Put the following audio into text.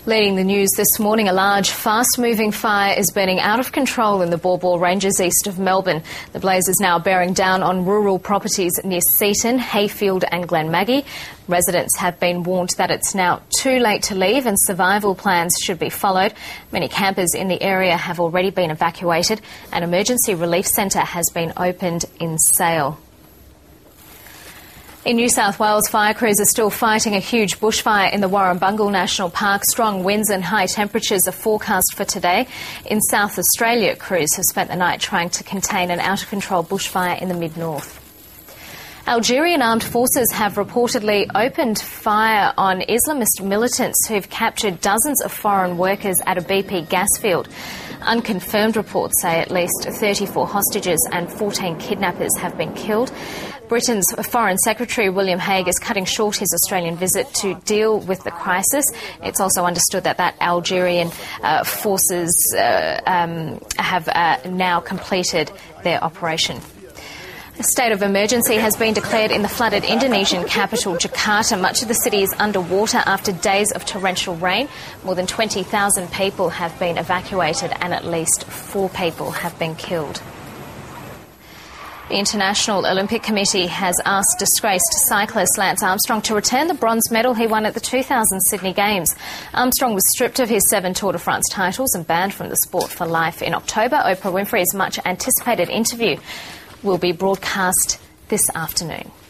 Leading the news this morning, a large, fast-moving fire is burning out of control in the Baw Baw Ranges east of Melbourne. The blaze is now bearing down on rural properties near Seaton, Hayfield and Glenmaggie. Residents have been warned that it's now too late to leave and survival plans should be followed. Many campers in the area have already been evacuated. An emergency relief centre has been opened in Sale. In New South Wales, fire crews are still fighting a huge bushfire in the Warrumbungle National Park. Strong winds and high temperatures are forecast for today. In South Australia, crews have spent the night trying to contain an out-of-control bushfire in the mid-north. Algerian armed forces have reportedly opened fire on Islamist militants who've captured dozens of foreign workers at a BP gas field. Unconfirmed reports say at least 34 hostages and 14 kidnappers have been killed. Britain's Foreign Secretary William Hague is cutting short his Australian visit to deal with the crisis. It's also understood that Algerian forces have now completed their operation. A state of emergency has been declared in the flooded Indonesian capital, Jakarta. Much of the city is underwater after days of torrential rain. More than 20,000 people have been evacuated and at least 4 people have been killed. The International Olympic Committee has asked disgraced cyclist Lance Armstrong to return the bronze medal he won at the 2000 Sydney Games. Armstrong was stripped of his 7 Tour de France titles and banned from the sport for life in October. Oprah Winfrey's much anticipated interview will be broadcast this afternoon.